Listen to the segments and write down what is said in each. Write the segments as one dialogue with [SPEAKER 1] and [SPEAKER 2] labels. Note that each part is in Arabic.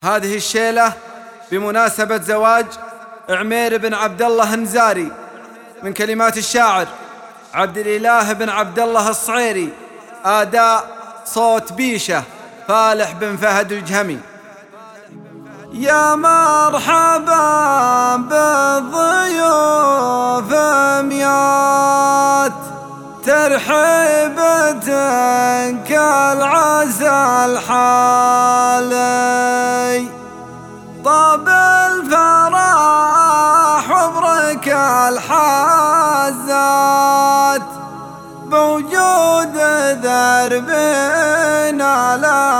[SPEAKER 1] هذه الشيلة بمناسبة زواج عمير بن عبد الله النزاري، من كلمات الشاعر عبد الإله بن عبد الله الصعيري، آداء صوت بيشة فالح بن فهد الجهمي.
[SPEAKER 2] يا مرحبا بالضيوف ميات، ترحيبة كالعسى الحالي، طاب الفرح وبرك الحزات، بوجود دربنا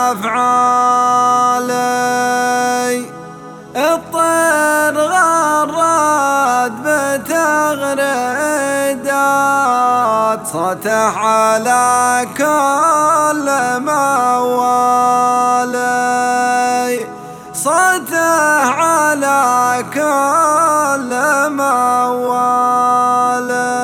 [SPEAKER 2] الأفعالي. الطير غرد بتغريدات، صوته على كل موالي، صوته على كل موالي.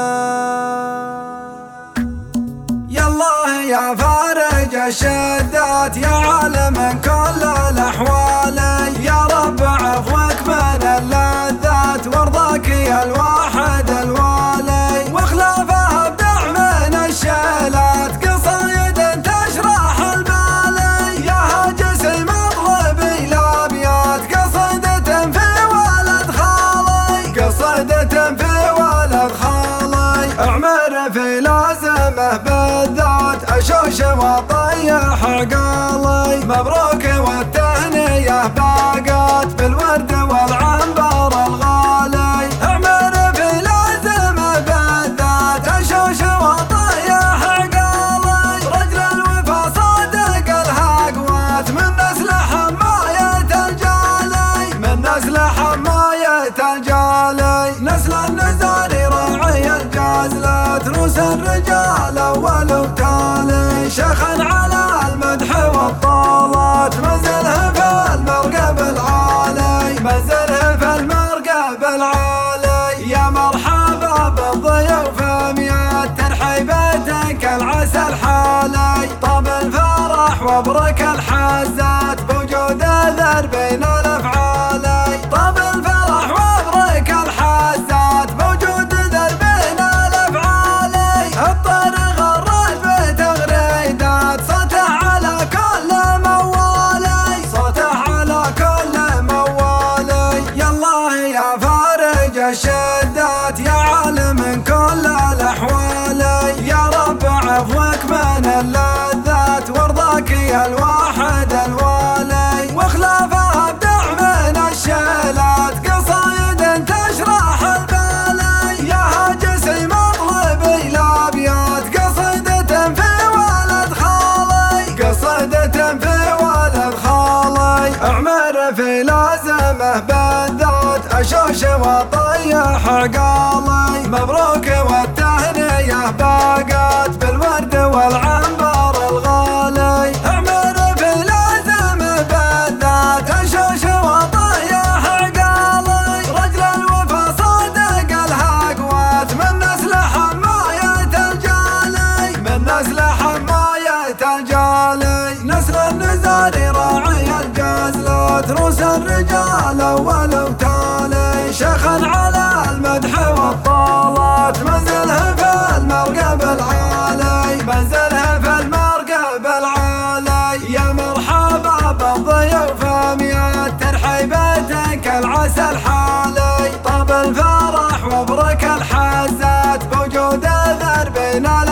[SPEAKER 2] يا الله يا فارج الشدات، يا عالم كل الأحوال، يا رب عفوك من اللذات، وارضاك يا الواحد الوالي، واخلافه ابدع من الشيلات، قصايد تشرح البالي، يا هاجسي مطلبي الابيات، قصيدة في ولد خالي، قصيدة في ولد خالي. اعمر في لازمه بالذات، اشوش وطيح قالي، مبروك والتهنية باقات بالورد والعنبر الغالي. اعمر في لازمه بالذات، اشوش وطيح قالي، رجل الوفا صادق الهقوات، من نسل حماية الجالي، من نسل حماية الجالي. نسل النزاري راعي الجازلات، روس الرجال اول وتالي، شيخ على المدح والطالات، منزله في المرقب العالي، منزله في المرقب العالي. يا مرحبا بالضيوف ميات، ترحيبتك العسى الحالي، طاب الفرح وبرك الحزات، بوجود ذر بين الافعالي، طاب الفرح وبرك الحزات، بوجود ذر بين الافعالي. الطير غرد بتغريدات، صوته على كل موالي، صوته على كل موالي. يا الله يا فارج الشدات، يا عالم كل الأحوال، يا رب عفوك من اللذات، وارضاك يا الواحد الوالي، واخلافه ابدع من الشيلات، قصايد تشرح البالي، يا هاجسي مطلبي الابيات، قصيدة في ولد خالي، قصيدة في ولد خالي. اعمر في لازمه بالذات، اشوش وطيح قالي، مبروك والتهنية باقات بالورد والعنبر الغالي. اعمر في لازمه بالذات، اشوش وطيح قالي، رجل الوفا صادق الهقوات، من نسل حماية الجالي، من نسل حماية الجالي. نسل النزاري راعي الجازلات، روس الرجال اول وتالي، شيخ على المدح والطالات، منزله في المرقب العالي، منزله في المرقب العالي. يا مرحبا بالضيوف ميات، ترحيبتك العسى الحالي، طاب الفرح وبرك الحزات، بوجود ذر بين